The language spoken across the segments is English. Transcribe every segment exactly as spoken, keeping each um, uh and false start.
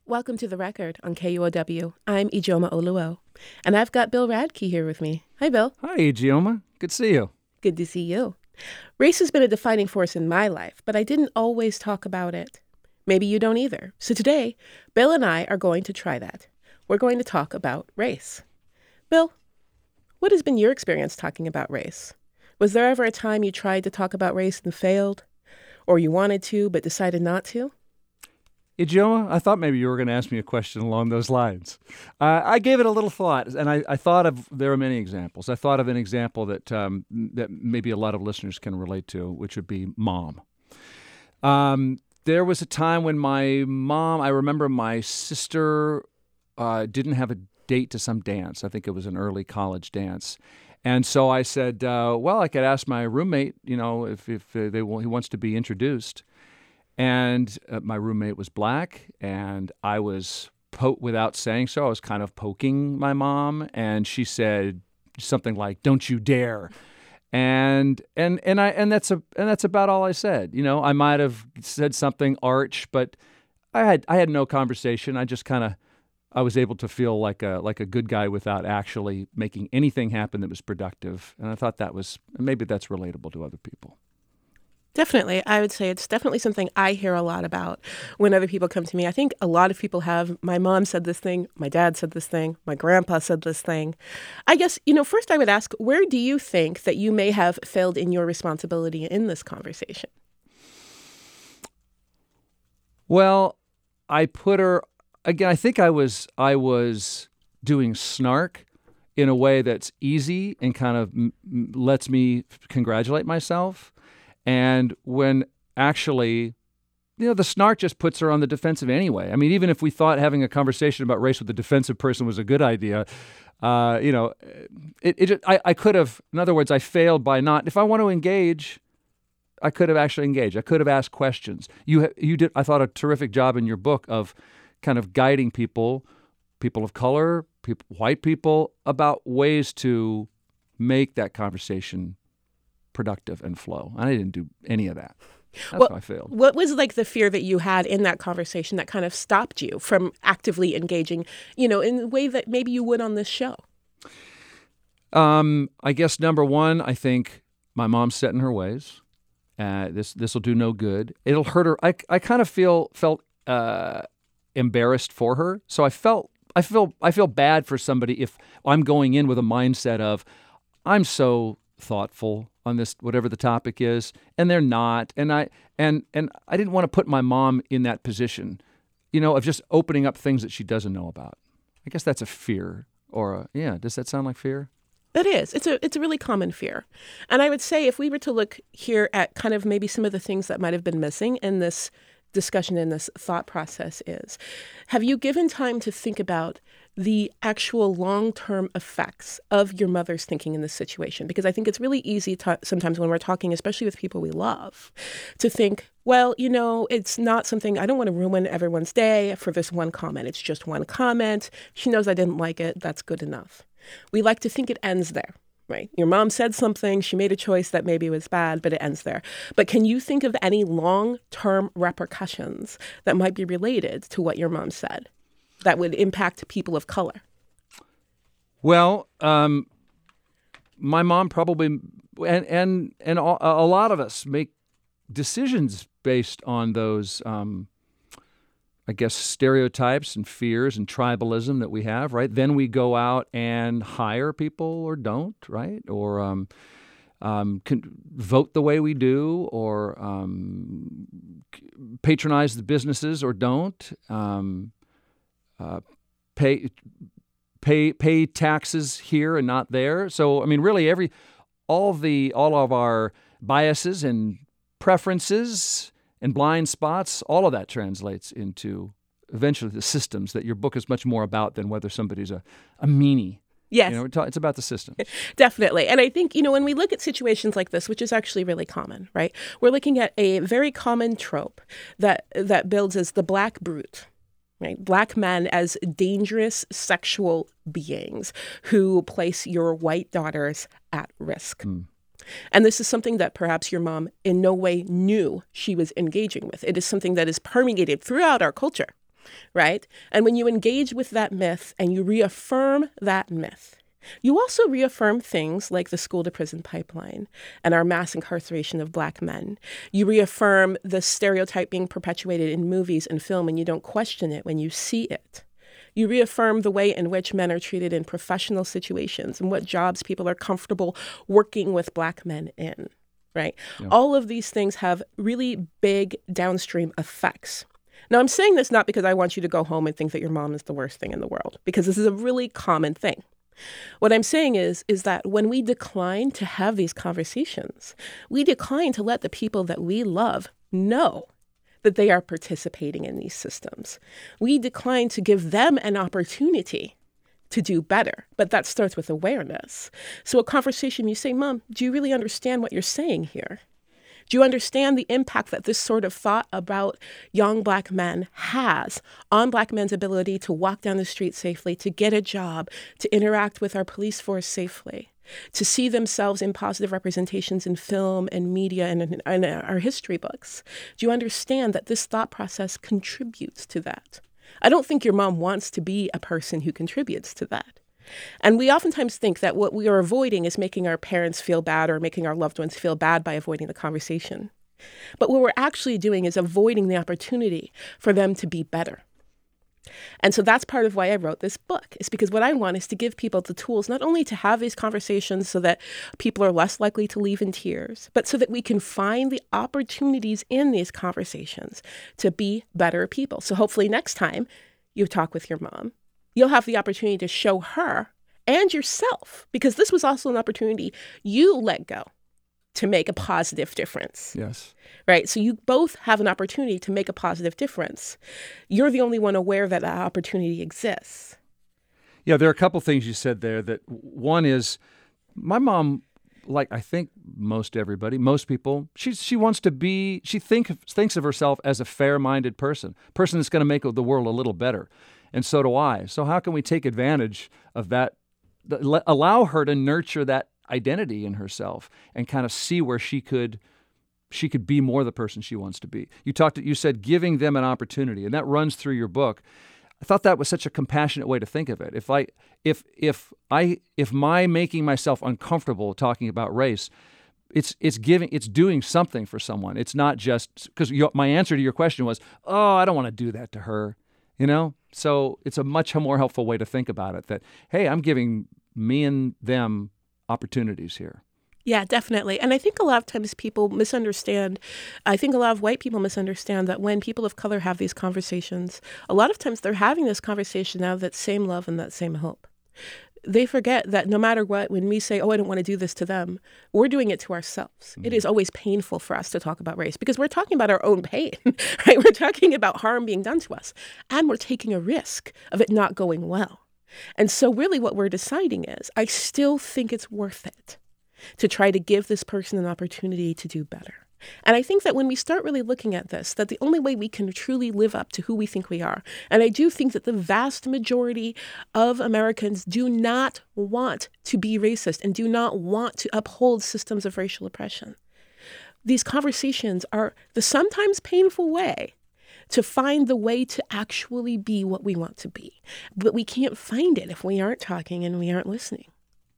Welcome to The Record on K U O W. I'm Ijeoma Oluo, and I've got Bill Radke here with me. Hi, Bill. Hi, Ijeoma. Good to see you. Good to see you. Race has been a defining force in my life, but I didn't always talk about it. Maybe you don't either. So today, Bill and I are going to try that. We're going to talk about race. Bill, what has been your experience talking about race? Was there ever a time you tried to talk about race and failed? Or you wanted to but decided not to? Ijeoma, I thought maybe you were going to ask me a question along those lines. Uh, I gave it a little thought, and I, I thought of, there are many examples. I thought of an example that um, that maybe a lot of listeners can relate to, which would be mom. Um, there was a time when my mom, I remember my sister uh, didn't have a date to some dance. I think it was an early college dance. And so I said, uh, well, I could ask my roommate, you know, if, if uh, they he wants to be introduced. And uh, my roommate was black, and I was, po- without saying so, I was kind of poking my mom, and she said something like, "Don't you dare." And and and I and that's a and that's about all I said. You know, I might have said something arch, but I had I had no conversation. I just kind of I was able to feel like a like a good guy without actually making anything happen that was productive. And I thought that was, maybe that's relatable to other people. Definitely. I would say it's definitely something I hear a lot about when other people come to me. I think a lot of people have, my mom said this thing, my dad said this thing, my grandpa said this thing. I guess, you know, first I would ask, where do you think that you may have failed in your responsibility in this conversation? Well, I put her, again, I think I was, I was doing snark in a way that's easy and kind of m- m- lets me congratulate myself. And when actually, you know, the snark just puts her on the defensive anyway. I mean, even if we thought having a conversation about race with a defensive person was a good idea, uh, you know, it, it I, I could have, in other words, I failed by not, if I want to engage, I could have actually engaged. I could have asked questions. You you did, I thought, a terrific job in your book of kind of guiding people, people of color, people, white people, about ways to make that conversation productive and flow. I didn't do any of that. That's well, how I failed. What was like the fear that you had in that conversation that kind of stopped you from actively engaging, you know, in the way that maybe you would on this show? Um, I guess number one, I think my mom's set in her ways. Uh, this this will do no good. It'll hurt her. I, I kind of feel felt uh, embarrassed for her. So I felt I feel I feel bad for somebody if I'm going in with a mindset of I'm so thoughtful on this, whatever the topic is, and they're not. And I and and I didn't want to put my mom in that position, you know, of just opening up things that she doesn't know about. I guess that's a fear, or a, yeah. Does that sound like fear? It is. It's a it's a really common fear. And I would say if we were to look here at kind of maybe some of the things that might have been missing in this discussion, in this thought process is, have you given time to think about the actual long-term effects of your mother's thinking in this situation? Because I think it's really easy to, sometimes when we're talking, especially with people we love, to think, well, you know, it's not something, I don't want to ruin everyone's day for this one comment. It's just one comment. She knows I didn't like it. That's good enough. We like to think it ends there, right? Your mom said something, she made a choice that maybe was bad, but it ends there. But can you think of any long-term repercussions that might be related to what your mom said that would impact people of color? Well, um, my mom probably, and and and a a lot of us make decisions based on those, um, I guess, stereotypes and fears and tribalism that we have, right? Then we go out and hire people or don't, right? Or um, um, can vote the way we do, or um, patronize the businesses or don't. Um, uh, pay pay pay taxes here and not there. So I mean, really, every all the all of our biases and preferences and blind spots, all of that translates into eventually the systems that your book is much more about than whether somebody's a, a meanie. Yes. You know, we're ta- it's about the system. Definitely. And I think, you know, when we look at situations like this, which is actually really common, right? We're looking at a very common trope that that builds as the black brute, right? Black men as dangerous sexual beings who place your white daughters at risk. Mm. And this is something that perhaps your mom in no way knew she was engaging with. It is something that is permeated throughout our culture. right? And when you engage with that myth and you reaffirm that myth, you also reaffirm things like the school-to-prison pipeline and our mass incarceration of Black men. You reaffirm the stereotype being perpetuated in movies and film, and you don't question it when you see it. You reaffirm the way in which men are treated in professional situations and what jobs people are comfortable working with Black men in, right? Yeah. All of these things have really big downstream effects. Now, I'm saying this not because I want you to go home and think that your mom is the worst thing in the world, because this is a really common thing. What I'm saying is, is that when we decline to have these conversations, we decline to let the people that we love know that they are participating in these systems. We decline to give them an opportunity to do better, but that starts with awareness. So a conversation, you say, Mom, do you really understand what you're saying here? Do you understand the impact that this sort of thought about young Black men has on Black men's ability to walk down the street safely, to get a job, to interact with our police force safely, to see themselves in positive representations in film and media and in, in our history books? Do you understand that this thought process contributes to that? I don't think your mom wants to be a person who contributes to that. And we oftentimes think that what we are avoiding is making our parents feel bad or making our loved ones feel bad by avoiding the conversation. But what we're actually doing is avoiding the opportunity for them to be better. And so that's part of why I wrote this book, is because what I want is to give people the tools not only to have these conversations so that people are less likely to leave in tears, but so that we can find the opportunities in these conversations to be better people. So hopefully next time you talk with your mom, you'll have the opportunity to show her and yourself, because this was also an opportunity you let go to make a positive difference. Yes. Right? So you both have an opportunity to make a positive difference. You're the only one aware that that opportunity exists. Yeah, there are a couple things you said there. That one is, my mom, like I think most everybody, most people, she she wants to be, she think thinks of herself as a fair-minded person, person that's going to make the world a little better. And so do I. So how can we take advantage of that, allow her to nurture that identity in herself and kind of see where she could she could be more the person she wants to be. You talked you said giving them an opportunity, and that runs through your book. I thought that was such a compassionate way to think of it. If I if if I if my making myself uncomfortable talking about race, it's it's giving it's doing something for someone. It's not just because my answer to your question was, "Oh, I don't want to do that to her." You know? So it's a much more helpful way to think about it, that, hey, I'm giving me and them opportunities here. Yeah, definitely. And I think a lot of times people misunderstand. I think a lot of white people misunderstand that when people of color have these conversations, a lot of times they're having this conversation out of that same love and that same hope. They forget that no matter what, when we say, oh, I don't want to do this to them, we're doing it to ourselves. Mm-hmm. It is always painful for us to talk about race because we're talking about our own pain, right? We're talking about harm being done to us, and we're taking a risk of it not going well. And so really what we're deciding is, I still think it's worth it to try to give this person an opportunity to do better. And I think that when we start really looking at this, that the only way we can truly live up to who we think we are, and I do think that the vast majority of Americans do not want to be racist and do not want to uphold systems of racial oppression. These conversations are the sometimes painful way to find the way to actually be what we want to be. But we can't find it if we aren't talking and we aren't listening.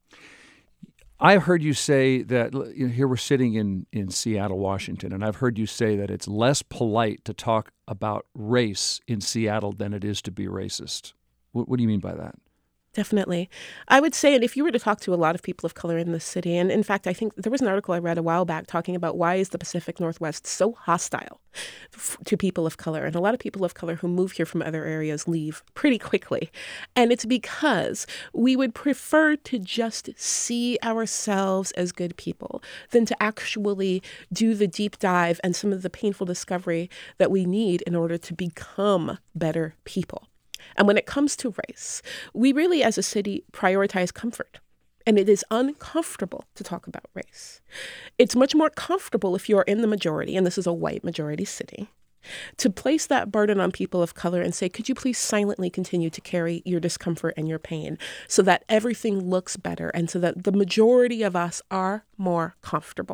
I've heard you say that, you know, here we're sitting in, in Seattle, Washington, and I've heard you say that it's less polite to talk about race in Seattle than it is to be racist. What, what do you mean by that? Definitely. I would say, and if you were to talk to a lot of people of color in this city, and in fact, I think there was an article I read a while back talking about why is the Pacific Northwest so hostile f- to people of color. And a lot of people of color who move here from other areas leave pretty quickly. And it's because we would prefer to just see ourselves as good people than to actually do the deep dive and some of the painful discovery that we need in order to become better people. And when it comes to race, we really, as a city, prioritize comfort. And it is uncomfortable to talk about race. It's much more comfortable if you're in the majority, and this is a white majority city, to place that burden on people of color and say, could you please silently continue to carry your discomfort and your pain so that everything looks better and so that the majority of us are more comfortable.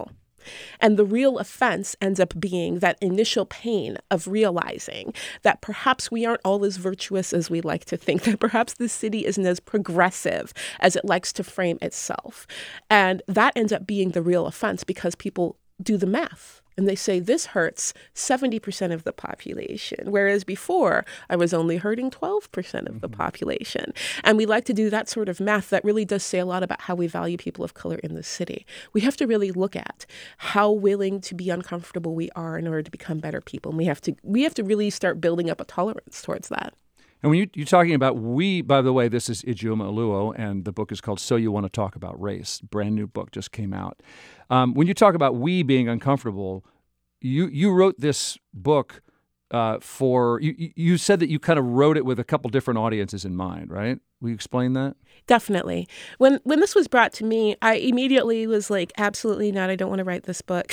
And the real offense ends up being that initial pain of realizing that perhaps we aren't all as virtuous as we like to think, that perhaps this city isn't as progressive as it likes to frame itself. And that ends up being the real offense because people do the math. And they say, this hurts seventy percent of the population, whereas before I was only hurting twelve percent of the population. And we like to do that sort of math that really does say a lot about how we value people of color in the city. We have to really look at how willing to be uncomfortable we are in order to become better people. And we have to we have to really start building up a tolerance towards that. And when you, you're talking about we, by the way, this is Ijeoma Oluo, and the book is called So You Want to Talk About Race. Brand new book just came out. Um, when you talk about we being uncomfortable, you you wrote this book uh, for, you, you said that you kind of wrote it with a couple different audiences in mind, right? Will you explain that? Definitely. When when this was brought to me, I immediately was like, absolutely not. I don't want to write this book.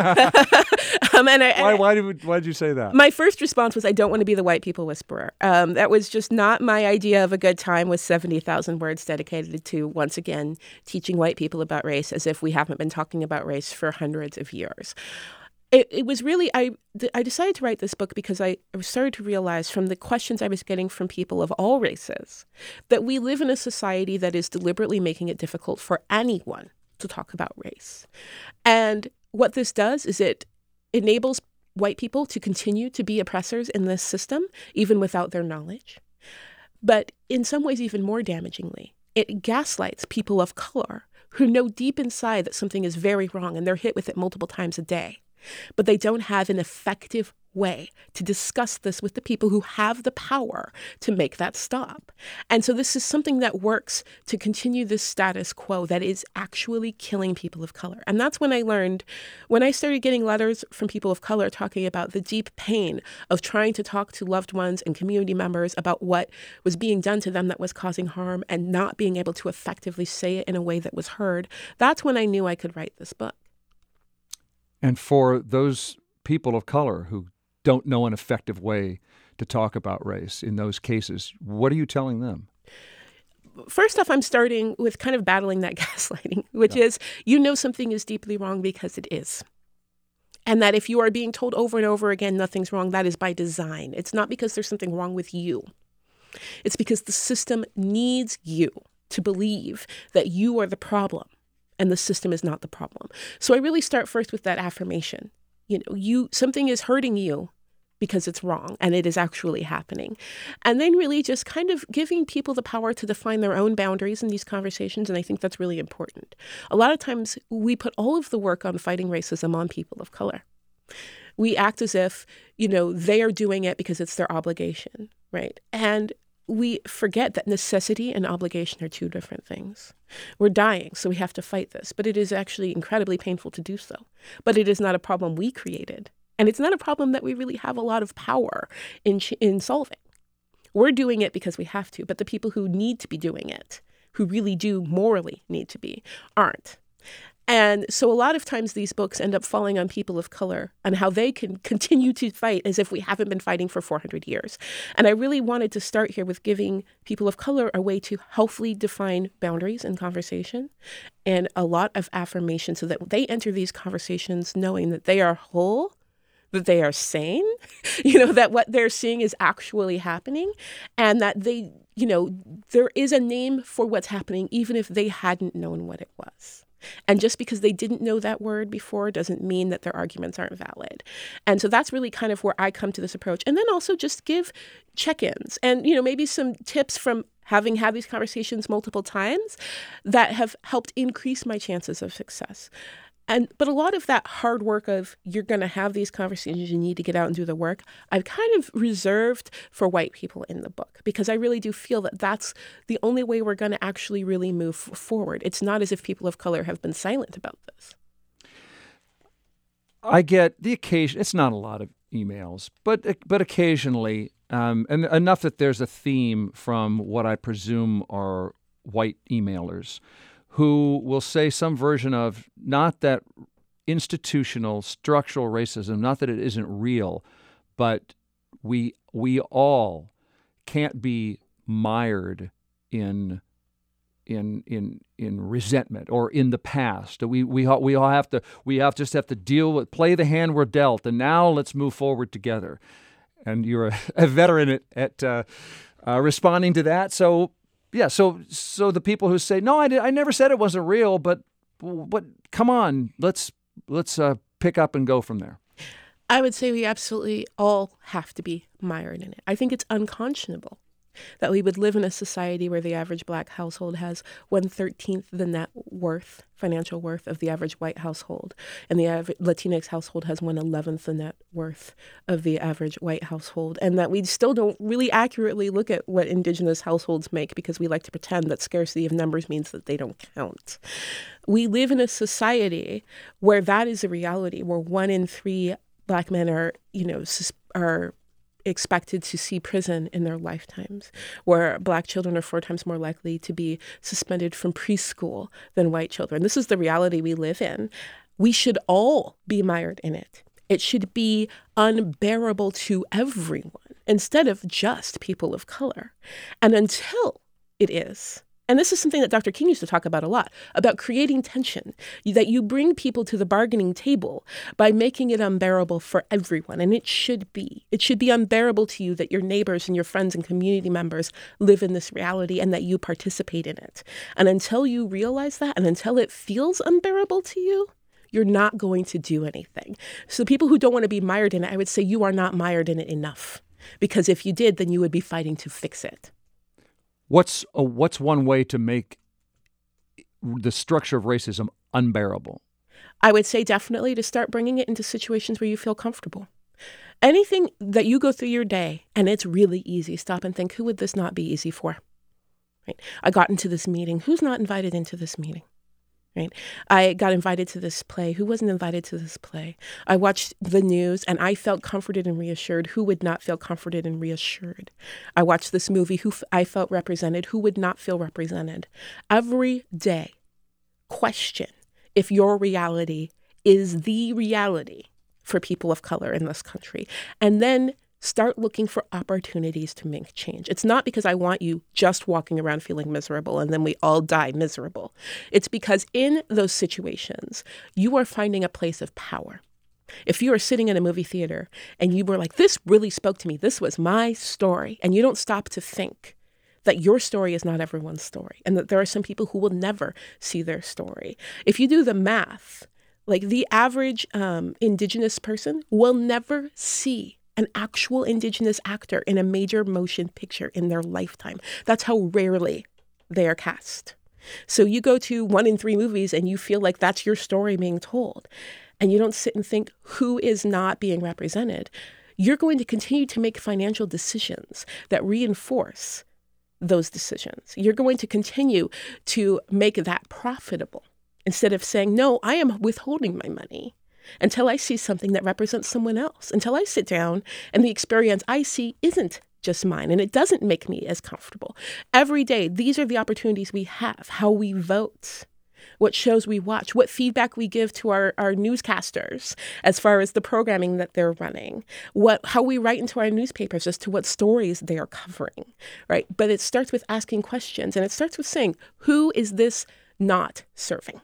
um, and I, why why did why did you say that? My first response was, I don't want to be the white people whisperer. Um, that was just not my idea of a good time with seventy thousand words dedicated to, once again, teaching white people about race as if we haven't been talking about race for hundreds of years. It, it was really, I, I decided to write this book because I started to realize from the questions I was getting from people of all races that we live in a society that is deliberately making it difficult for anyone to talk about race. And what this does is it enables white people to continue to be oppressors in this system, even without their knowledge. But in some ways, even more damagingly, it gaslights people of color who know deep inside that something is very wrong and they're hit with it multiple times a day. But they don't have an effective way to discuss this with the people who have the power to make that stop. And so this is something that works to continue this status quo that is actually killing people of color. And that's when I learned, when I started getting letters from people of color talking about the deep pain of trying to talk to loved ones and community members about what was being done to them that was causing harm and not being able to effectively say it in a way that was heard, that's when I knew I could write this book. And for those people of color who don't know an effective way to talk about race in those cases, what are you telling them? First off, I'm starting with kind of battling that gaslighting, which yeah. is you know something is deeply wrong because it is. And that if you are being told over and over again nothing's wrong, that is by design. It's not because there's something wrong with you. It's because the system needs you to believe that you are the problem. And the system is not the problem. So I really start first with that affirmation. You know, you something is hurting you because it's wrong and it is actually happening. And then really just kind of giving people the power to define their own boundaries in these conversations. And I think that's really important. A lot of times we put all of the work on fighting racism on people of color. We act as if, you know, they are doing it because it's their obligation, right? And we forget that necessity and obligation are two different things. We're dying, so we have to fight this, but it is actually incredibly painful to do so. But it is not a problem we created, and it's not a problem that we really have a lot of power in in solving. We're doing it because we have to, but the people who need to be doing it, who really do morally need to be, aren't. And so a lot of times these books end up falling on people of color and how they can continue to fight as if we haven't been fighting for four hundred years. And I really wanted to start here with giving people of color a way to healthily define boundaries in conversation and a lot of affirmation so that they enter these conversations knowing that they are whole, that they are sane, you know, that what they're seeing is actually happening, and that they, you know, there is a name for what's happening even if they hadn't known what it was. And just because they didn't know that word before doesn't mean that their arguments aren't valid. And so that's really kind of where I come to this approach. And then also just give check-ins and, you know, maybe some tips from having had these conversations multiple times that have helped increase my chances of success. And but a lot of that hard work of you're going to have these conversations, you need to get out and do the work, I've kind of reserved for white people in the book because I really do feel that that's the only way we're going to actually really move forward. It's not as if people of color have been silent about this. I get the occasion, it's not a lot of emails, but but occasionally, um, and enough that there's a theme from what I presume are white emailers who will say some version of not that institutional, structural racism, not that it isn't real, but we we all can't be mired in in in in resentment or in the past. We we all, we all have to we have just have to deal with play the hand we're dealt, and now let's move forward together. And you're a, a veteran at, at uh, uh, responding to that. So yeah, so so the people who say no, I did, I never said it wasn't real, but but come on, let's let's uh, pick up and go from there. I would say we absolutely all have to be mired in it. I think it's unconscionable that we would live in a society where the average Black household has one thirteenth the net worth, financial worth of the average white household, and the average Latinx household has one eleventh the net worth of the average white household, and that we still don't really accurately look at what Indigenous households make because we like to pretend that scarcity of numbers means that they don't count. We live in a society where that is a reality, where one in three Black men are, you know, are expected to see prison in their lifetimes, where Black children are four times more likely to be suspended from preschool than white children. This is the reality we live in. We should all be mired in it. It should be unbearable to everyone instead of just people of color. And until it is, and this is something that Doctor King used to talk about a lot, about creating tension, that you bring people to the bargaining table by making it unbearable for everyone. And it should be. It should be unbearable to you that your neighbors and your friends and community members live in this reality and that you participate in it. And until you realize that, and until it feels unbearable to you, you're not going to do anything. So people who don't want to be mired in it, I would say you are not mired in it enough. Because if you did, then you would be fighting to fix it. What's a, what's one way to make the structure of racism unbearable? I would say definitely to start bringing it into situations where you feel comfortable. Anything that you go through your day and it's really easy, stop and think, who would this not be easy for? Right? I got into this meeting. Who's not invited into this meeting? Right? I got invited to this play. Who wasn't invited to this play? I watched the news and I felt comforted and reassured. Who would not feel comforted and reassured? I watched this movie. Who f- I felt represented. Who would not feel represented? Every day, question if your reality is the reality for people of color in this country. And then start looking for opportunities to make change. It's not because I want you just walking around feeling miserable and then we all die miserable. It's because in those situations, you are finding a place of power. If you are sitting in a movie theater and you were like, this really spoke to me, this was my story, and you don't stop to think that your story is not everyone's story and that there are some people who will never see their story. If you do the math, like the average um, Indigenous person will never see an actual Indigenous actor in a major motion picture in their lifetime. That's how rarely they are cast. So you go to one in three movies and you feel like that's your story being told. And you don't sit and think, who is not being represented? You're going to continue to make financial decisions that reinforce those decisions. You're going to continue to make that profitable instead of saying, no, I am withholding my money until I see something that represents someone else, until I sit down and the experience I see isn't just mine and it doesn't make me as comfortable. Every day, these are the opportunities we have, how we vote, what shows we watch, what feedback we give to our, our newscasters as far as the programming that they're running, what how we write into our newspapers as to what stories they are covering, right? But it starts with asking questions and it starts with saying, who is this not serving?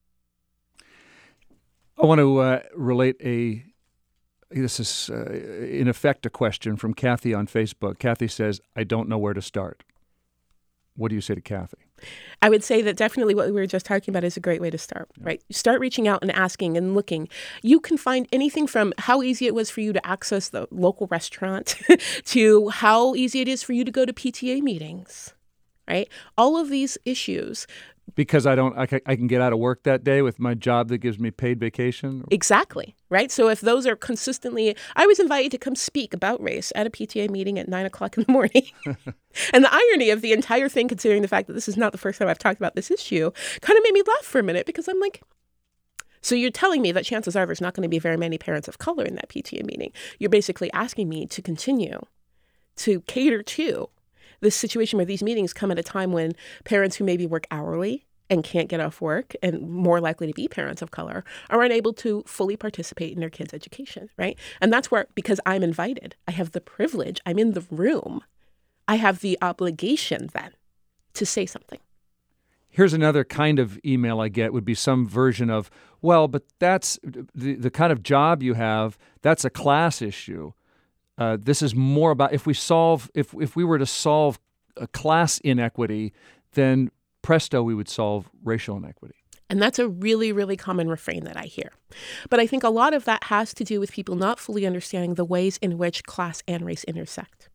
I want to uh, relate a, this is uh, in effect a question from Kathy on Facebook. Kathy says, I don't know where to start. What do you say to Kathy? I would say that definitely what we were just talking about is a great way to start, yeah. right? Start reaching out and asking and looking. You can find anything from how easy it was for you to access the local restaurant to how easy it is for you to go to P T A meetings, right? All of these issues. Because I don't, I can, I can get out of work that day with my job that gives me paid vacation? Exactly, right? So if those are consistently, I was invited to come speak about race at a P T A meeting at nine o'clock in the morning. And the irony of the entire thing, considering the fact that this is not the first time I've talked about this issue, kind of made me laugh for a minute because I'm like, so you're telling me that chances are there's not going to be very many parents of color in that P T A meeting. You're basically asking me to continue to cater to this situation where these meetings come at a time when parents who maybe work hourly and can't get off work and more likely to be parents of color are unable to fully participate in their kids' education, right? And that's where, because I'm invited, I have the privilege, I'm in the room, I have the obligation then to say something. Here's another kind of email I get would be some version of, well, but that's the, the kind of job you have, that's a class issue. Uh, this is more about if we solve, if if we were to solve a class inequity, then presto, we would solve racial inequity. And that's a really, really common refrain that I hear. But I think a lot of that has to do with people not fully understanding the ways in which class and race intersect.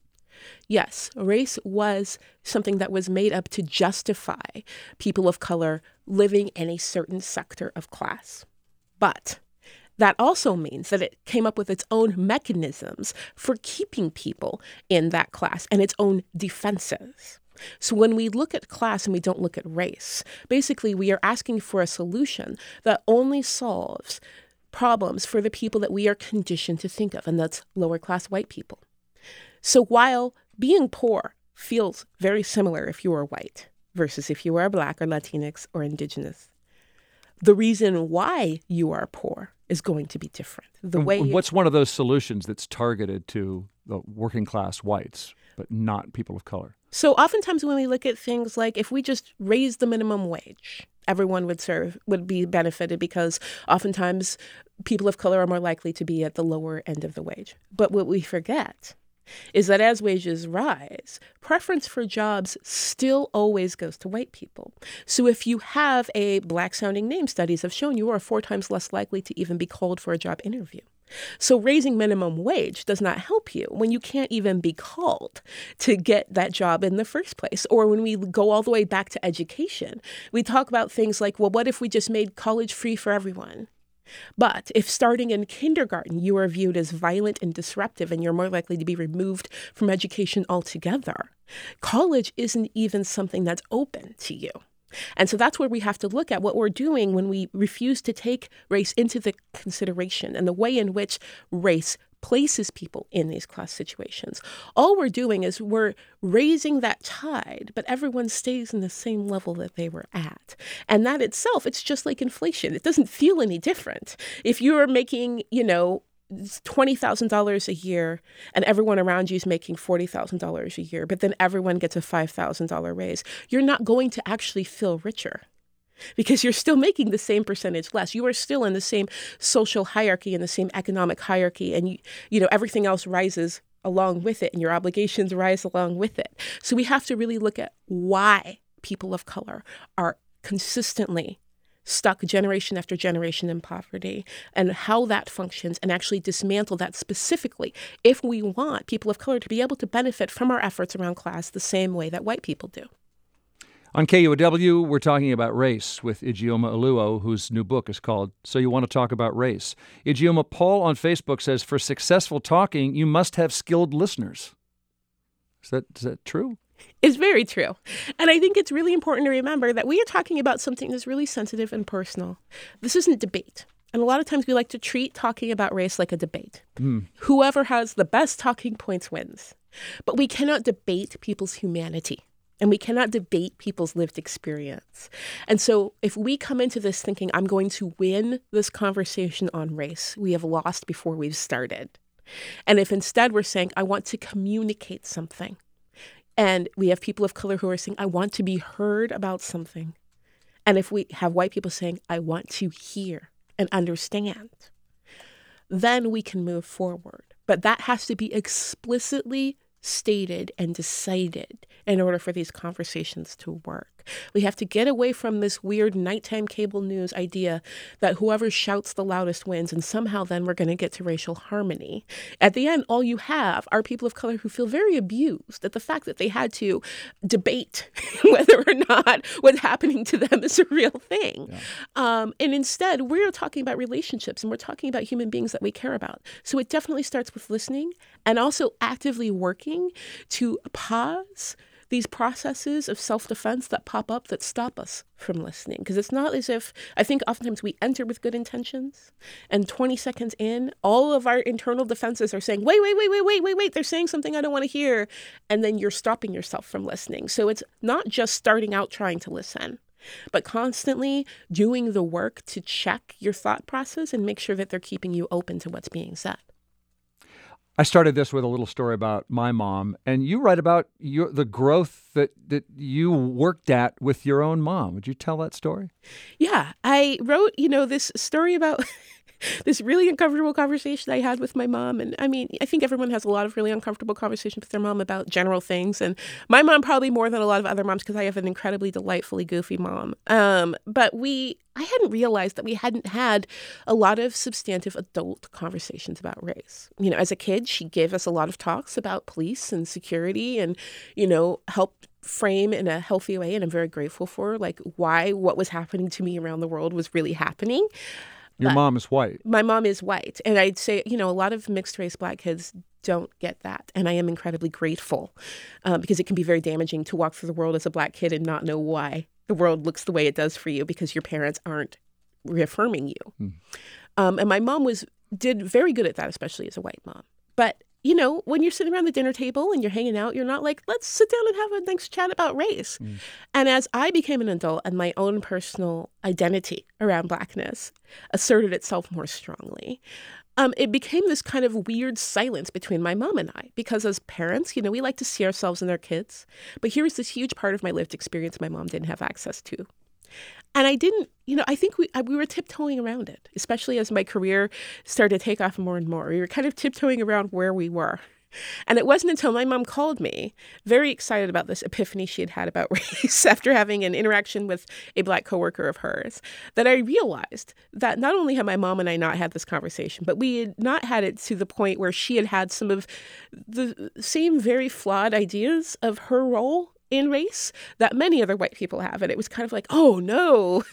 Yes, race was something that was made up to justify people of color living in a certain sector of class. But that also means that it came up with its own mechanisms for keeping people in that class and its own defenses. So when we look at class and we don't look at race, basically we are asking for a solution that only solves problems for the people that we are conditioned to think of, and that's lower class white people. So while being poor feels very similar if you are white versus if you are Black or Latinx or Indigenous, the reason why you are poor is going to be different. The way What's one of those solutions that's targeted to the working class whites, but not people of color? So oftentimes when we look at things like if we just raise the minimum wage, everyone would serve would be benefited because oftentimes people of color are more likely to be at the lower end of the wage. But what we forget is that as wages rise, preference for jobs still always goes to white people. So if you have a Black-sounding name, studies have shown you are four times less likely to even be called for a job interview. So raising minimum wage does not help you when you can't even be called to get that job in the first place. Or when we go all the way back to education, we talk about things like, well, what if we just made college free for everyone? But if starting in kindergarten, you are viewed as violent and disruptive and you're more likely to be removed from education altogether, college isn't even something that's open to you. And so that's where we have to look at what we're doing when we refuse to take race into the consideration and the way in which race places people in these class situations. All we're doing is we're raising that tide, but everyone stays in the same level that they were at. And that itself, it's just like inflation. It doesn't feel any different. If you're making, you know, twenty thousand dollars a year and everyone around you is making forty thousand dollars a year, but then everyone gets a five thousand dollars raise, you're not going to actually feel richer because you're still making the same percentage less. You are still in the same social hierarchy and the same economic hierarchy, and you, you know, everything else rises along with it and your obligations rise along with it. So we have to really look at why people of color are consistently stuck generation after generation in poverty and how that functions, and actually dismantle that specifically if we want people of color to be able to benefit from our efforts around class the same way that white people do. On K U O W, we're talking about race with Ijeoma Oluo, whose new book is called So You Want to Talk About Race. Ijeoma, Paul on Facebook says, for successful talking, you must have skilled listeners. Is that, is that true? It's very true. And I think it's really important to remember that we are talking about something that's really sensitive and personal. This isn't debate. And a lot of times we like to treat talking about race like a debate. Mm. Whoever has the best talking points wins. But we cannot debate people's humanity. And we cannot debate people's lived experience. And so if we come into this thinking, I'm going to win this conversation on race, we have lost before we've started. And if instead we're saying, I want to communicate something, and we have people of color who are saying, I want to be heard about something. And if we have white people saying, I want to hear and understand, then we can move forward. But that has to be explicitly stated and decided in order for these conversations to work. We have to get away from this weird nighttime cable news idea that whoever shouts the loudest wins, and somehow then we're going to get to racial harmony. At the end, all you have are people of color who feel very abused at the fact that they had to debate whether or not what's happening to them is a real thing. Yeah. Um, and instead, we're talking about relationships and we're talking about human beings that we care about. So it definitely starts with listening and also actively working to pause these processes of self-defense that pop up that stop us from listening. Because it's not as if, I think oftentimes we enter with good intentions and twenty seconds in, all of our internal defenses are saying, wait, wait, wait, wait, wait, wait, wait, they're saying something I don't want to hear. And then you're stopping yourself from listening. So it's not just starting out trying to listen, but constantly doing the work to check your thought process and make sure that they're keeping you open to what's being said. I started this with a little story about my mom, and you write about your, the growth that, that you worked at with your own mom. Would you tell that story? Yeah, I wrote, you know, this story about this really uncomfortable conversation I had with my mom. And I mean, I think everyone has a lot of really uncomfortable conversations with their mom about general things. And my mom probably more than a lot of other moms because I have an incredibly delightfully goofy mom. Um, but we, I hadn't realized that we hadn't had a lot of substantive adult conversations about race. You know, as a kid, she gave us a lot of talks about police and security and, you know, helped frame in a healthy way. And I'm very grateful for like why what was happening to me around the world was really happening. Your But mom is white. my mom is white. And I'd say, you know, a lot of mixed race Black kids don't get that. And I am incredibly grateful um, because it can be very damaging to walk through the world as a Black kid and not know why the world looks the way it does for you because your parents aren't reaffirming you. Mm. Um, and my mom was did very good at that, especially as a white mom. But you know, when you're sitting around the dinner table and you're hanging out, you're not like, let's sit down and have a nice chat about race. Mm. And as I became an adult and my own personal identity around Blackness asserted itself more strongly, um, it became this kind of weird silence between my mom and I. Because as parents, you know, we like to see ourselves in our kids. But here's this huge part of my lived experience my mom didn't have access to. And I didn't, you know, I think we we were tiptoeing around it, especially as my career started to take off more and more. We were kind of tiptoeing around where we were. And it wasn't until my mom called me, very excited about this epiphany she had had about race after having an interaction with a Black coworker of hers, that I realized that not only had my mom and I not had this conversation, but we had not had it to the point where she had had some of the same very flawed ideas of her role in race that many other white people have. And it was kind of like, oh no,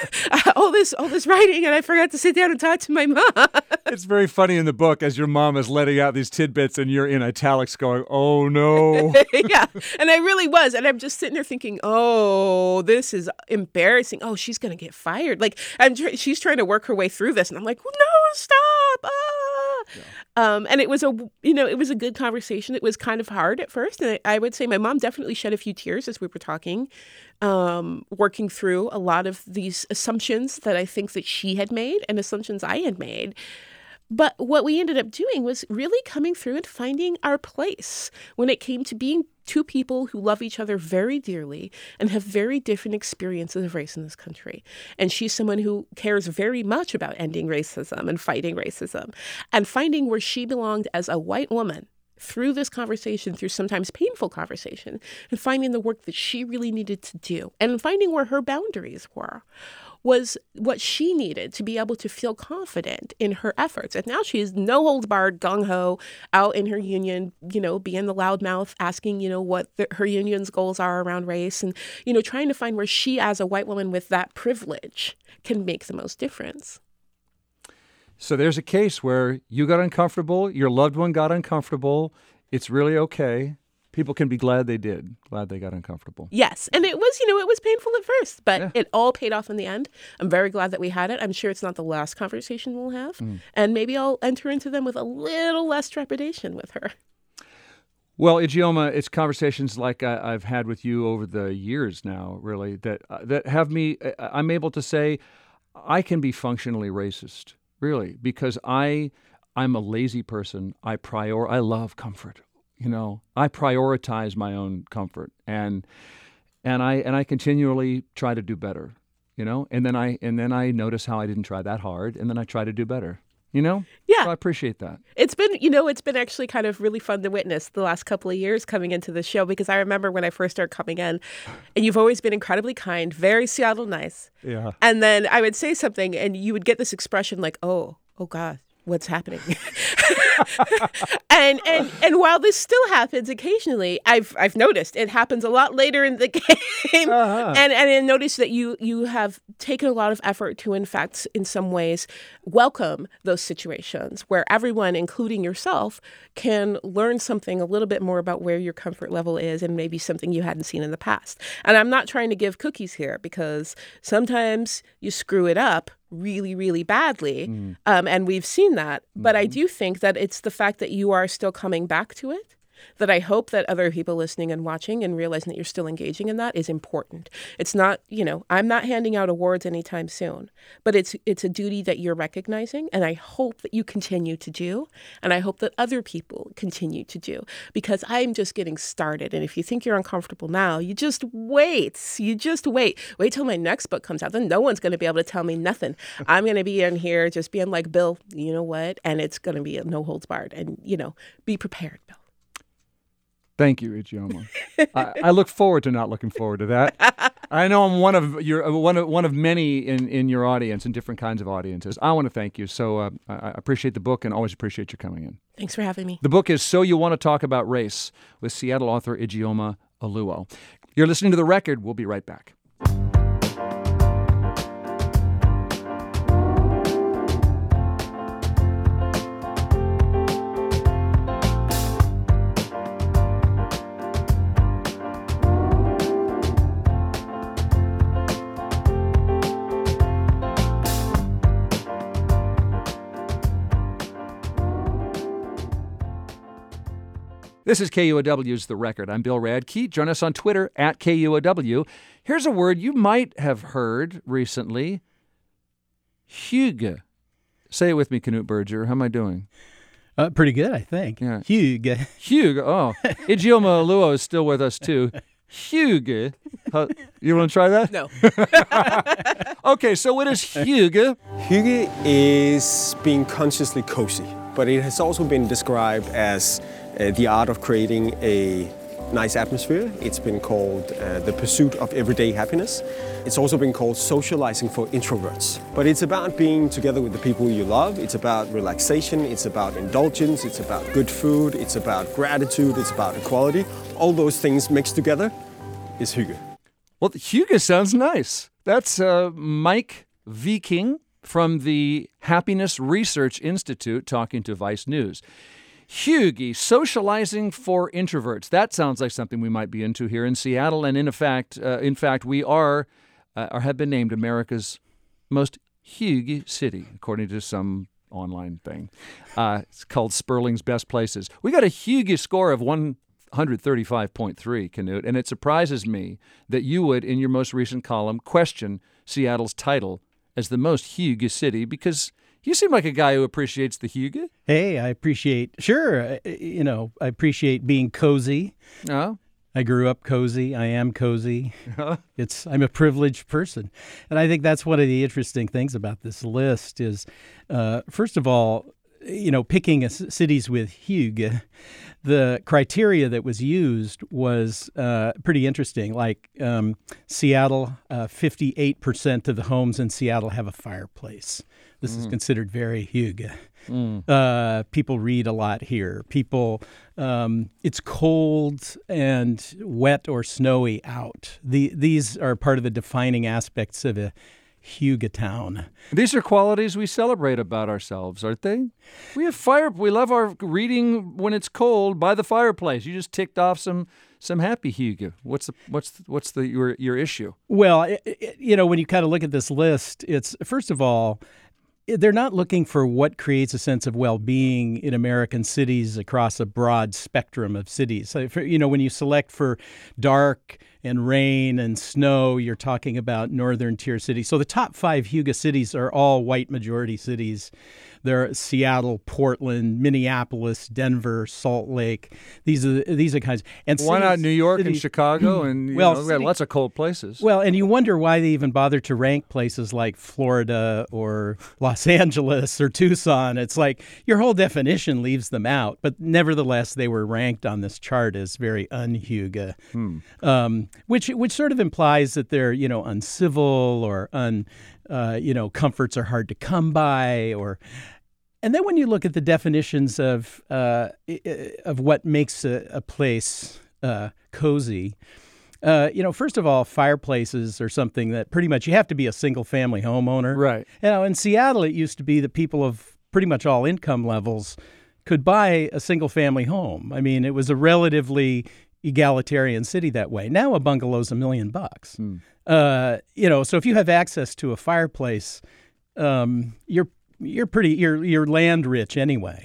all this all this writing and I forgot to sit down and talk to my mom. It's very funny in the book as your mom is letting out these tidbits and you're in italics going, oh no. Yeah, and I really was. And I'm just sitting there thinking, oh, this is embarrassing. Oh, she's going to get fired. Like I'm, tr- she's trying to work her way through this. And I'm like, no, stop. Ah. Yeah. Um, and it was a, you know, it was a good conversation. It was kind of hard at first. And I, I would say my mom definitely shed a few tears as we were talking, um, working through a lot of these assumptions that I think that she had made and assumptions I had made. But what we ended up doing was really coming through and finding our place when it came to being two people who love each other very dearly and have very different experiences of race in this country. And she's someone who cares very much about ending racism and fighting racism and finding where she belonged as a white woman through this conversation, through sometimes painful conversation, and finding the work that she really needed to do and finding where her boundaries were was what she needed to be able to feel confident in her efforts. And now she's no holds barred, gung-ho, out in her union, you know, being the loudmouth, asking, you know, what the, her union's goals are around race and, you know, trying to find where she as a white woman with that privilege can make the most difference. So there's a case where you got uncomfortable, your loved one got uncomfortable. It's really okay. People can be glad they did, glad they got uncomfortable. Yes. And it was, you know, it was painful at first, but yeah. It all paid off in the end. I'm very glad that we had it. I'm sure it's not the last conversation we'll have. Mm. And maybe I'll enter into them with a little less trepidation with her. Well, Ijeoma, it's conversations like I, I've had with you over the years now, really, that uh, that have me, I'm able to say I can be functionally racist, really, because I, I'm a lazy person. I prior, I love comfort. You know, I prioritize my own comfort, and and I and I continually try to do better. You know, and then I and then I notice how I didn't try that hard, and then I try to do better. You know, yeah, so I appreciate that. It's been, you know, it's been actually kind of really fun to witness the last couple of years coming into the show because I remember when I first started coming in, and you've always been incredibly kind, very Seattle nice. Yeah, and then I would say something, and you would get this expression like, "Oh, oh God." What's happening? and and and while this still happens occasionally, I've I've noticed it happens a lot later in the game. Uh-huh. And and I noticed that you you have taken a lot of effort to, in fact, in some ways, welcome those situations where everyone, including yourself, can learn something a little bit more about where your comfort level is and maybe something you hadn't seen in the past. And I'm not trying to give cookies here because sometimes you screw it up really, really badly. Mm. Um, and we've seen that. Mm-hmm. But I do think that it's the fact that you are still coming back to it that I hope that other people listening and watching and realizing that you're still engaging in that is important. It's not, you know, I'm not handing out awards anytime soon, but it's it's a duty that you're recognizing, and I hope that you continue to do, and I hope that other people continue to do, because I'm just getting started. And if you think you're uncomfortable now, you just wait. You just wait. Wait till my next book comes out. Then no one's going to be able to tell me nothing. I'm going to be in here just being like, Bill, you know what? And it's going to be a no holds barred. And, you know, be prepared, Bill. Thank you, Ijeoma. I, I look forward to not looking forward to that. I know I'm one of your one of one of many in, in your audience, in different kinds of audiences. I want to thank you. So uh, I appreciate the book and always appreciate you coming in. Thanks for having me. The book is So You Want to Talk About Race with Seattle author Ijeoma Oluo. You're listening to The Record. We'll be right back. This is K U O W's The Record. I'm Bill Radke. Join us on Twitter at K U O W. Here's a word you might have heard recently. Hygge. Say it with me, Knut Berger. How am I doing? Uh, pretty good, I think. Yeah. Hygge. Hygge. Oh, Ijeoma Oluo is still with us, too. Hygge. Uh, you want to try that? No. Okay, so what is hygge? Hygge is being consciously cozy, but it has also been described as uh, the art of creating a nice atmosphere. It's been called uh, the pursuit of everyday happiness. It's also been called socializing for introverts. But it's about being together with the people you love. It's about relaxation. It's about indulgence. It's about good food. It's about gratitude. It's about equality. All those things mixed together is hygge. Well, hygge sounds nice. That's uh, Mike Viking from the Happiness Research Institute talking to Vice News. Hygge, socializing for introverts. That sounds like something we might be into here in Seattle. And in fact, uh, in fact, we are uh, or have been named America's most hygge city, according to some online thing. Uh, it's called Sperling's Best Places. We got a hygge score of one hundred thirty-five point three, Knut, and it surprises me that you would, in your most recent column, question Seattle's title as the most hygge city, because you seem like a guy who appreciates the hygge. Hey, I appreciate, sure, you know, I appreciate being cozy. Oh. I grew up cozy. I am cozy. It's I'm a privileged person. And I think that's one of the interesting things about this list is, uh, first of all, you know, picking a, cities with hygge, the criteria that was used was uh, pretty interesting. Like um, Seattle, uh, fifty-eight percent of the homes in Seattle have a fireplace. This mm. is considered very hygge. Mm. Uh, people read a lot here. People, um, it's cold and wet or snowy out. The, these are part of the defining aspects of a hygge town. These are qualities we celebrate about ourselves, aren't they? We have fire. We love our reading when it's cold by the fireplace. You just ticked off some some happy hygge. What's the what's the, what's the your your issue? Well, it, it, you know, when you kind of look at this list, it's first of all, they're not looking for what creates a sense of well-being in American cities across a broad spectrum of cities. So, for, you know, when you select for dark and rain and snow, you're talking about northern tier cities. So the top five hygge cities are all white majority cities. They're Seattle, Portland, Minneapolis, Denver, Salt Lake. These are these are kinds. And why cities, not New York cities, and Chicago? And you well, know, we've got lots of cold places. Well, and you wonder why they even bother to rank places like Florida or Los Angeles or Tucson. It's like your whole definition leaves them out. But nevertheless, they were ranked on this chart as very un-hygge, hmm. um, which which sort of implies that they're, you know, uncivil or un, uh, you know, comforts are hard to come by, or. And then when you look at the definitions of uh, of what makes a, a place uh, cozy, uh, you know, first of all, fireplaces are something that pretty much you have to be a single-family homeowner. Right. You know, in Seattle, it used to be that people of pretty much all income levels could buy a single-family home. I mean, it was a relatively egalitarian city that way. Now a bungalow's a million bucks. Hmm. Uh, you know, so if you have access to a fireplace, um, you're You're pretty, you're you're land rich anyway.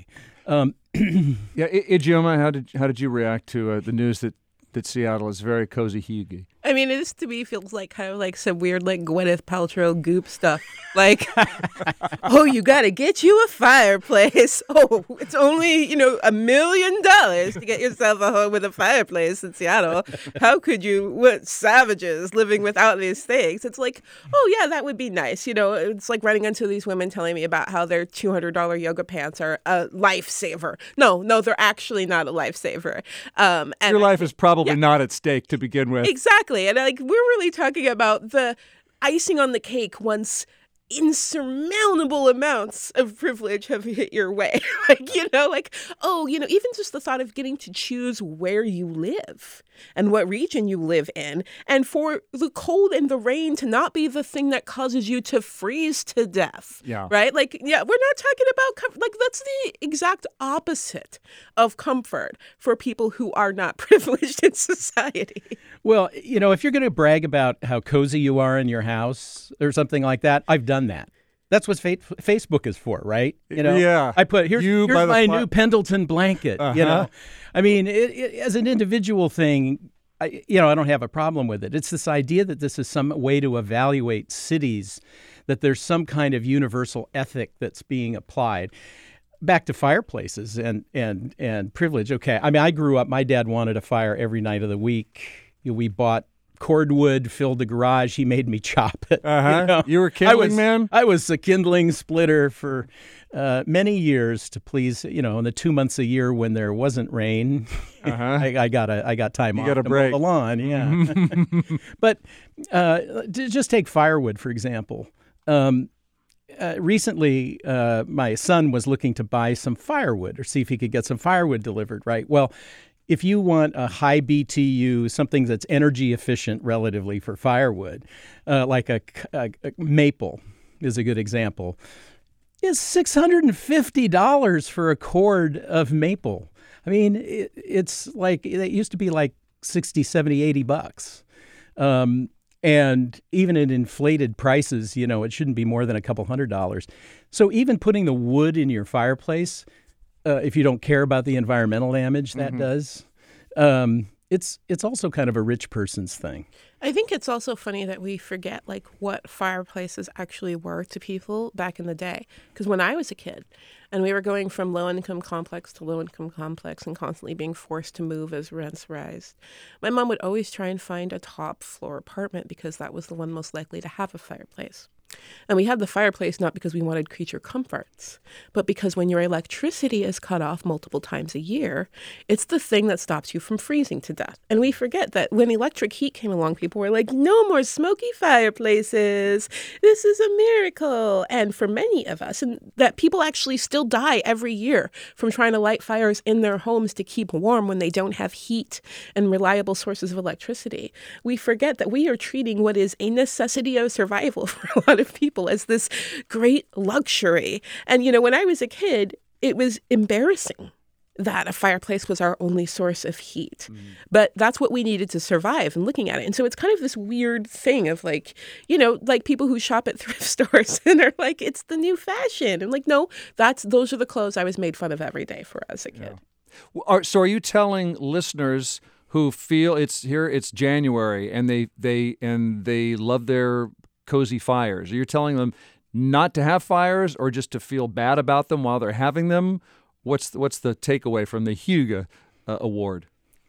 Um, Yeah, I- Ijeoma, how did how did you react to uh, the news that, that Seattle is very cozy hygge? I mean, this to me feels like kind of like some weird, like Gwyneth Paltrow goop stuff. Like, oh, you got to get you a fireplace. Oh, it's only, you know, a million dollars to get yourself a home with a fireplace in Seattle. How could you, what savages living without these things? It's like, oh, yeah, that would be nice. You know, it's like running into these women telling me about how their two hundred dollars yoga pants are a lifesaver. No, no, they're actually not a lifesaver. Um, and Your life is probably yeah. not at stake to begin with. Exactly. And like we're really talking about the icing on the cake once insurmountable amounts of privilege have hit your way. Like, you know, like, oh, you know, even just the thought of getting to choose where you live and what region you live in, and for the cold and the rain to not be the thing that causes you to freeze to death. Yeah. Right? Like, yeah, we're not talking about, com- like, that's the exact opposite of comfort for people who are not privileged in society. Well, you know, if you're going to brag about how cozy you are in your house or something like that, I've done that. That's what fa- Facebook is for, right? You know, Yeah. I put here's, You by here's the my fi- new Pendleton blanket. Uh-huh. You know, I mean, it, it, as an individual thing, I, you know, I don't have a problem with it. It's this idea that this is some way to evaluate cities, that there's some kind of universal ethic that's being applied. Back to fireplaces and and and privilege. Okay, I mean, I grew up. My dad wanted a fire every night of the week. We bought cordwood, filled the garage. He made me chop it. Uh-huh. You know? You were I kindling was, man? I was a kindling splitter for uh, many years to please, you know, in the two months a year when there wasn't rain, Uh-huh. I, I got a, I got time You off got a to break. mow the lawn. Yeah. But uh, to just take firewood, for example. Um, Uh, recently, uh, my son was looking to buy some firewood or see if he could get some firewood delivered, right? Well, if you want a high B T U, something that's energy efficient relatively for firewood, uh, like a, a, a maple is a good example, is six hundred fifty dollars for a cord of maple. I mean, it, it's like, it used to be like sixty, seventy, eighty bucks. Um, And even at inflated prices, you know, it shouldn't be more than a couple hundred dollars. So even putting the wood in your fireplace, uh, if you don't care about the environmental damage that Mm-hmm. does, um, it's it's also kind of a rich person's thing. I think it's also funny that we forget like what fireplaces actually were to people back in the day. Because when I was a kid and we were going from low income complex to low income complex and constantly being forced to move as rents rise, my mom would always try and find a top floor apartment because that was the one most likely to have a fireplace. And we had the fireplace not because we wanted creature comforts, but because when your electricity is cut off multiple times a year, it's the thing that stops you from freezing to death. And we forget that when electric heat came along, people were like, no more smoky fireplaces. This is a miracle. And for many of us, and that people actually still die every year from trying to light fires in their homes to keep warm when they don't have heat and reliable sources of electricity. We forget that we are treating what is a necessity of survival for a lot of people as this great luxury. And, you know, when I was a kid, it was embarrassing that a fireplace was our only source of heat. Mm. But that's what we needed to survive and looking at it. And so it's kind of this weird thing of like, you know, like people who shop at thrift stores and are like, it's the new fashion. And like, no, that's those are the clothes I was made fun of every day for as a kid. Yeah. Are, so are you telling listeners who feel it's here, it's January, and they they and they love their cozy fires, are you telling them not to have fires or just to feel bad about them while they're having them? What's the, what's the takeaway from the Hygge uh, Award?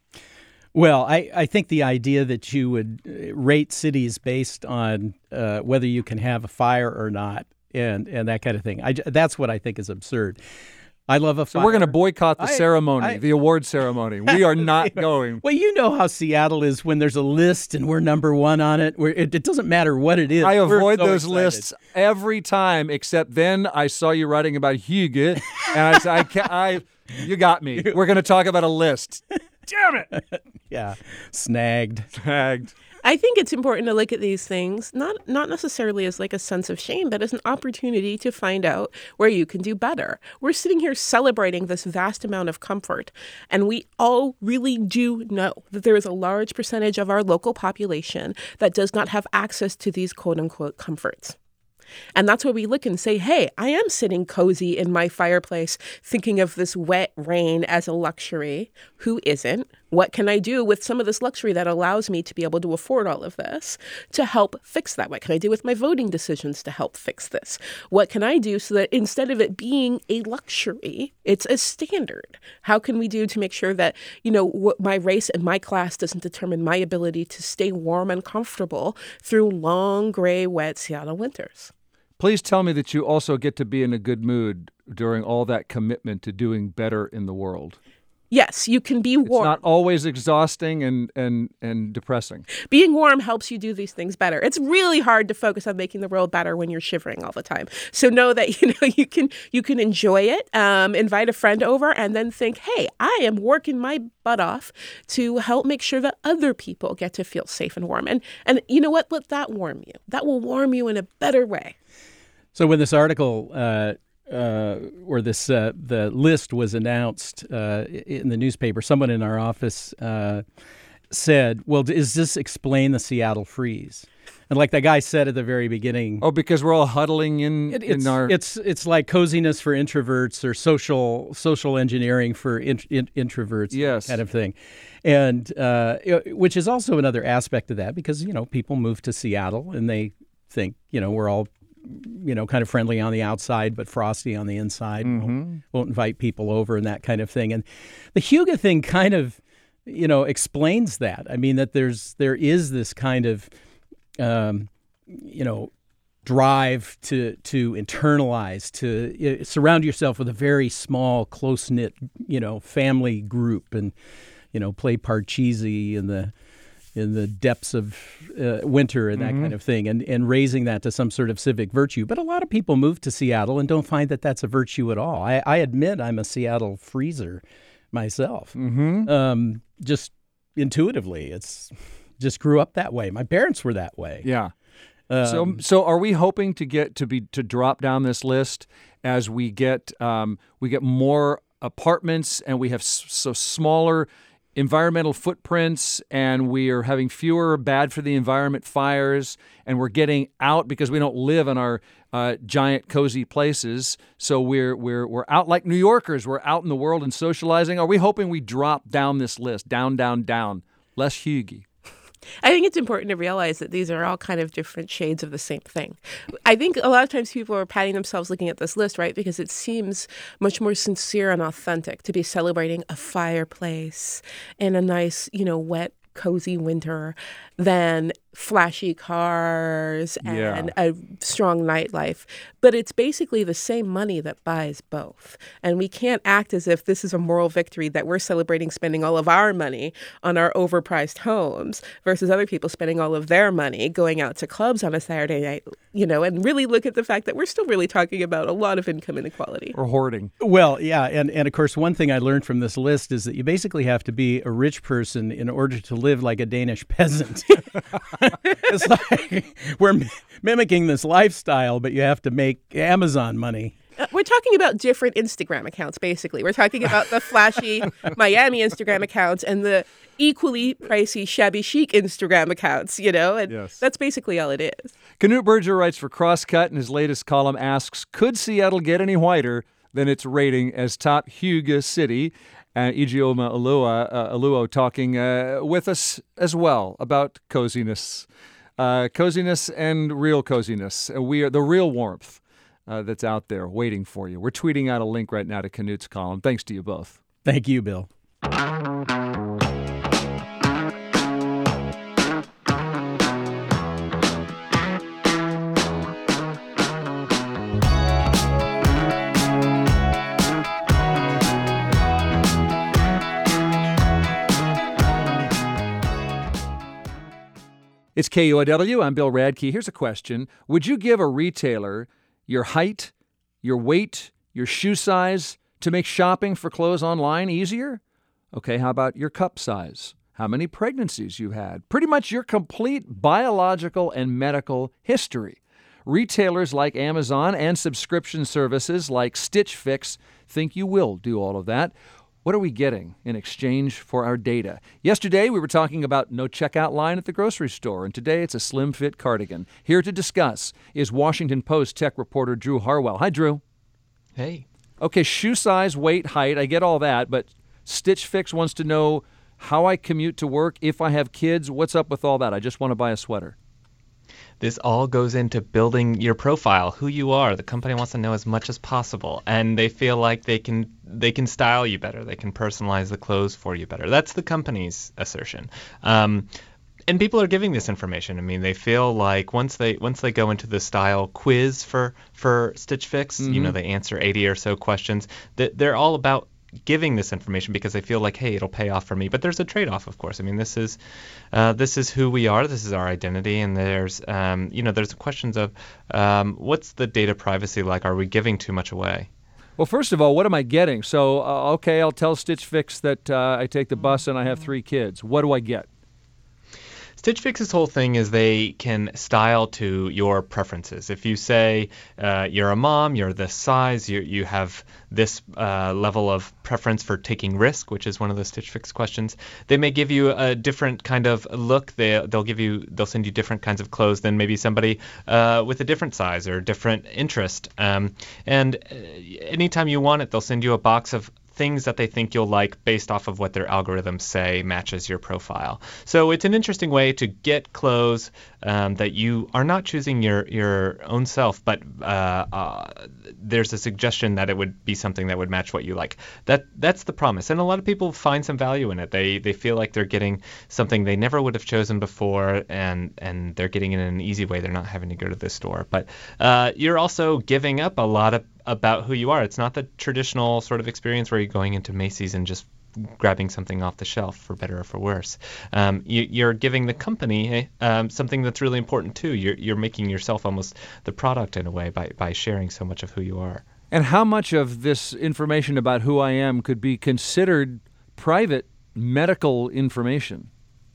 Well, I, I think the idea that you would rate cities based on uh, whether you can have a fire or not and, and that kind of thing, I, that's what I think is absurd. I love a fire. So we're going to boycott the I, ceremony, I, the award ceremony. We are not going. Well, you know how Seattle is when there's a list and we're number one on it. We're, it, it doesn't matter what it is. I avoid so those excited. lists every time, except then I saw you writing about Hygge, and I said, I, can't, I you got me. We're going to talk about a list. Damn it. Yeah, snagged. Snagged. I think it's important to look at these things, not not necessarily as like a sense of shame, but as an opportunity to find out where you can do better. We're sitting here celebrating this vast amount of comfort, and we all really do know that there is a large percentage of our local population that does not have access to these quote-unquote comforts. And that's where we look and say, hey, I am sitting cozy in my fireplace thinking of this wet rain as a luxury. Who isn't? What can I do with some of this luxury that allows me to be able to afford all of this to help fix that? What can I do with my voting decisions to help fix this? What can I do so that instead of it being a luxury, it's a standard? How can we do to make sure that, you know, what my race and my class doesn't determine my ability to stay warm and comfortable through long, gray, wet Seattle winters? Please tell me that you also get to be in a good mood during all that commitment to doing better in the world. Yes, you can be warm. It's not always exhausting and, and, and depressing. Being warm helps you do these things better. It's really hard to focus on making the world better when you're shivering all the time. So know that you know you can you can enjoy it, um, invite a friend over, and then think, hey, I am working my butt off to help make sure that other people get to feel safe and warm. And and you know what? Let that warm you. That will warm you in a better way. So when this article uh, uh, or this uh, the list was announced uh, in the newspaper, someone in our office uh, said, well, does this explain the Seattle freeze? And like that guy said at the very beginning, oh, because we're all huddling in, it, it's, in our... It's it's like coziness for introverts or social social engineering for in, in, introverts, yes, kind of thing. And uh, which is also another aspect of that because, you know, people move to Seattle and they think, you know, we're all you know, kind of friendly on the outside, but frosty on the inside. Mm-hmm. Won't, won't invite people over and that kind of thing. And the Huga thing kind of, you know, explains that. I mean, that there's there is this kind of, um, you know, drive to to internalize, to uh, surround yourself with a very small, close knit, you know, family group, and you know, play Parcheesi in the. in the depths of uh, winter and that mm-hmm. kind of thing, and, and raising that to some sort of civic virtue. But a lot of people move to Seattle and don't find that that's a virtue at all. I, I admit I'm a Seattle freezer myself, mm-hmm. um, just intuitively. It's just grew up that way. My parents were that way. Yeah. Um, so, so are we hoping to get to be to drop down this list as we get um, we get more apartments and we have s- so smaller environmental footprints, and we are having fewer bad for the environment fires, and we're getting out because we don't live in our uh, giant cozy places. So we're we're we're out like New Yorkers. We're out in the world and socializing. Are we hoping we drop down this list, down, down, down, less Hughie? I think it's important to realize that these are all kind of different shades of the same thing. I think a lot of times people are patting themselves looking at this list, right? Because it seems much more sincere and authentic to be celebrating a fireplace and a nice, you know, wet, cozy winter than flashy cars and yeah. a strong nightlife. But it's basically the same money that buys both. And we can't act as if this is a moral victory that we're celebrating spending all of our money on our overpriced homes versus other people spending all of their money going out to clubs on a Saturday night, you know, and really look at the fact that we're still really talking about a lot of income inequality. Or hoarding. Well, yeah. And, and of course, one thing I learned from this list is that you basically have to be a rich person in order to live like a Danish peasant. It's like we're mimicking this lifestyle, but you have to make Amazon money. Uh, we're talking about different Instagram accounts, basically. We're talking about the flashy Miami Instagram accounts and the equally pricey shabby chic Instagram accounts, you know, and yes. that's basically all it is. Knut Berger writes for Crosscut, and his latest column asks, could Seattle get any whiter than its rating as top Huga city? And Ijeoma Oluo, uh, Oluo talking uh, with us as well about coziness. Uh, coziness and real coziness. Uh, we are the real warmth uh, that's out there waiting for you. We're tweeting out a link right now to Knut's column. Thanks to you both. Thank you, Bill. It's K U O W. I'm Bill Radke. Here's a question. Would you give a retailer your height, your weight, your shoe size to make shopping for clothes online easier? Okay, how about your cup size? How many pregnancies you had? Pretty much your complete biological and medical history. Retailers like Amazon and subscription services like Stitch Fix think you will do all of that. What are we getting in exchange for our data? Yesterday, we were talking about no checkout line at the grocery store, and today it's a slim fit cardigan. Here to discuss is Washington Post tech reporter Drew Harwell. Hi, Drew. Hey. Okay, shoe size, weight, height, I get all that, but Stitch Fix wants to know how I commute to work, if I have kids. What's up with all that? I just want to buy a sweater. This all goes into building your profile, who you are. The company wants to know as much as possible, and they feel like they can they can style you better. They can personalize the clothes for you better. That's the company's assertion. Um, and people are giving this information. I mean, they feel like once they once they go into the style quiz for for Stitch Fix, mm-hmm. you know, they answer eighty or so questions. That they're all about giving this information because they feel like, hey, it'll pay off for me. But there's a trade-off, of course. I mean, this is uh, this is who we are. This is our identity. And there's, um, you know, there's questions of um, what's the data privacy like? Are we giving too much away? Well, first of all, what am I getting? So, uh, okay, I'll tell Stitch Fix that uh, I take the bus and I have three kids. What do I get? Stitch Fix's whole thing is they can style to your preferences. If you say uh, you're a mom, you're this size, you you have this uh, level of preference for taking risk, which is one of the Stitch Fix questions, they may give you a different kind of look. They they'll give you they'll send you different kinds of clothes than maybe somebody uh, with a different size or different interest. Um, and anytime you want it, they'll send you a box of things that they think you'll like based off of what their algorithms say matches your profile. So it's an interesting way to get clothes um, that you are not choosing your, your own self, but uh, uh, there's a suggestion that it would be something that would match what you like. That That's the promise. And a lot of people find some value in it. They they feel like they're getting something they never would have chosen before, and, and they're getting it in an easy way. They're not having to go to the store. But uh, you're also giving up a lot of about who you are. It's not the traditional sort of experience where you're going into Macy's and just grabbing something off the shelf, for better or for worse. Um, you, you're giving the company um, something that's really important too. You're, you're making yourself almost the product in a way by, by sharing so much of who you are. And how much of this information about who I am could be considered private medical information?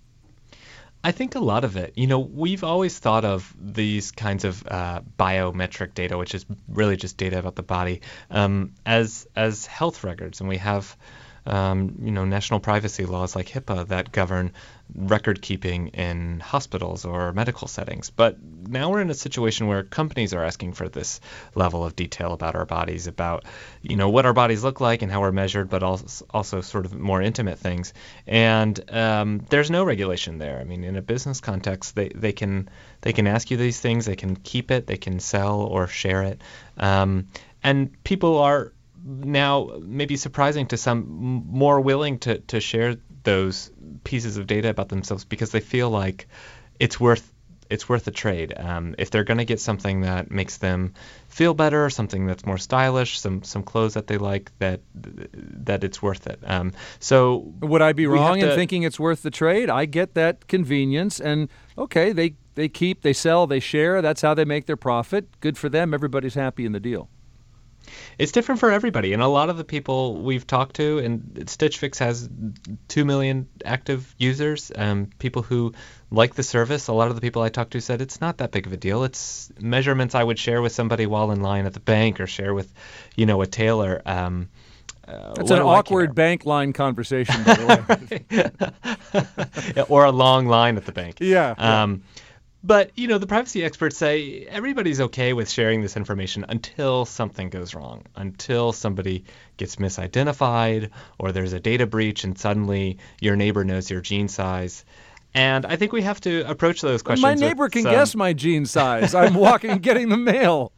I think a lot of it. You know, we've always thought of these kinds of uh, biometric data, which is really just data about the body, um, as as health records, and we have um, you know national privacy laws like HIPAA that govern record keeping in hospitals or medical settings. But now we're in a situation where companies are asking for this level of detail about our bodies, about you know what our bodies look like and how we're measured, but also also sort of more intimate things. And um, there's no regulation there. I mean, in a business context, they, they can they can ask you these things, they can keep it, they can sell or share it, um, and people are now maybe surprising to some more willing to to share those pieces of data about themselves because they feel like it's worth it's worth the trade. Um, if they're going to get something that makes them feel better, something that's more stylish, some some clothes that they like, that that it's worth it. Um, so would I be wrong to, in thinking it's worth the trade? I get that convenience, and okay, they they keep, they sell, they share. That's how they make their profit. Good for them. Everybody's happy in the deal. It's different for everybody, and a lot of the people we've talked to, and Stitch Fix has two million active users, um, people who like the service. A lot of the people I talked to said it's not that big of a deal. It's measurements I would share with somebody while in line at the bank or share with, you know, a tailor. Um, uh, That's an awkward bank line conversation, by the way. Or a long line at the bank. Yeah. Um, yeah. But, you know, the privacy experts say everybody's okay with sharing this information until something goes wrong, until somebody gets misidentified or there's a data breach and suddenly your neighbor knows your gene size. And I think we have to approach those questions. My neighbor can some... guess my gene size. I'm walking and getting the mail.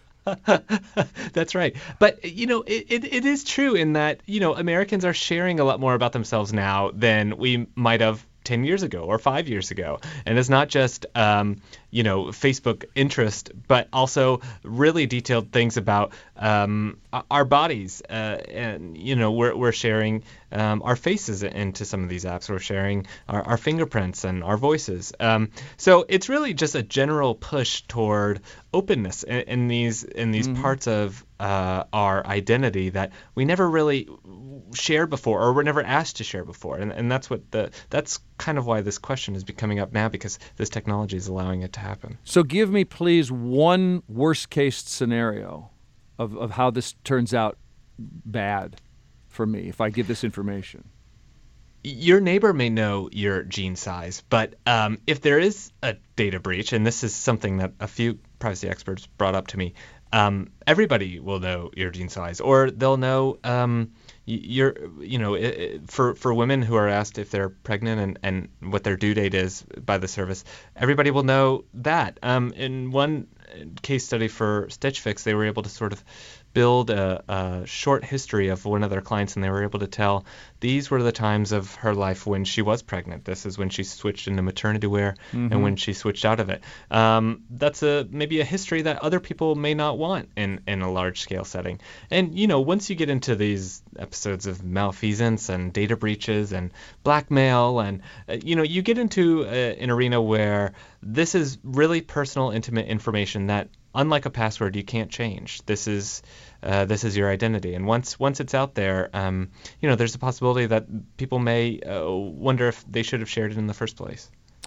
That's right. But, you know, it, it, it is true in that, you know, Americans are sharing a lot more about themselves now than we might have ten years ago or five years ago. And it's not just, um, you know, Facebook interest, but also really detailed things about um, our bodies. Uh, and, you know, we're, we're sharing um, our faces into some of these apps. We're sharing our, our fingerprints and our voices. Um, so it's really just a general push toward openness in, in these in these mm-hmm. parts of uh, our identity that we never really shared before, or were never asked to share before. And and that's what the that's kind of why this question is coming up now, because this technology is allowing it to happen. So give me, please, one worst case scenario of, of how this turns out bad. for me if I give this information? Your neighbor may know your gene size, but um, if there is a data breach, and this is something that a few privacy experts brought up to me, um, everybody will know your gene size, or they'll know um, your, you know, it, it, for for women who are asked if they're pregnant and, and what their due date is by the service, everybody will know that. Um, in one case study for Stitch Fix, they were able to sort of build a, a short history of one of their clients, and they were able to tell these were the times of her life when she was pregnant. This is when she switched into maternity wear mm-hmm. and when she switched out of it. Um, that's a maybe a history that other people may not want in, in a large-scale setting. And, you know, once you get into these episodes of malfeasance and data breaches and blackmail and, uh, you know, you get into a, an arena where this is really personal, intimate information that, unlike a password, you can't change. This is uh, this is your identity, and once once it's out there, um, you know, there's a possibility that people may uh, wonder if they should have shared it in the first place.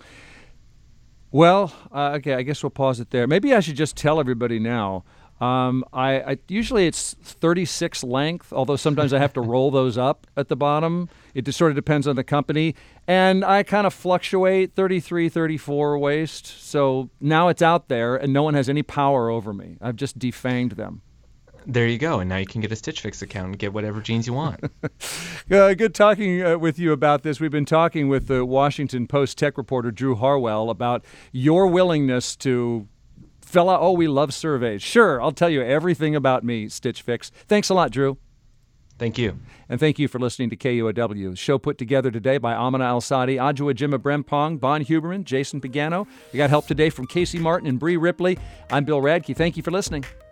Well, uh, okay, I guess we'll pause it there. Maybe I should just tell everybody now. Um, I, I usually it's thirty-six length, although sometimes I have to roll those up at the bottom. It just sort of depends on the company. And I kind of fluctuate thirty-three, thirty-four waist. So now it's out there and no one has any power over me. I've just defanged them. There you go. And now you can get a Stitch Fix account and get whatever jeans you want. uh, good talking uh, with you about this. We've been talking with the Washington Post tech reporter Drew Harwell about your willingness to fill out, oh, we love surveys. Sure, I'll tell you everything about me, Stitch Fix. Thanks a lot, Drew. Thank you. And thank you for listening to K U O W. The show put together today by Amina Al-Sadi, Adjoa Jima Brempong, Bon Huberman, Jason Pagano. We got help today from Casey Martin and Bree Ripley. I'm Bill Radke. Thank you for listening.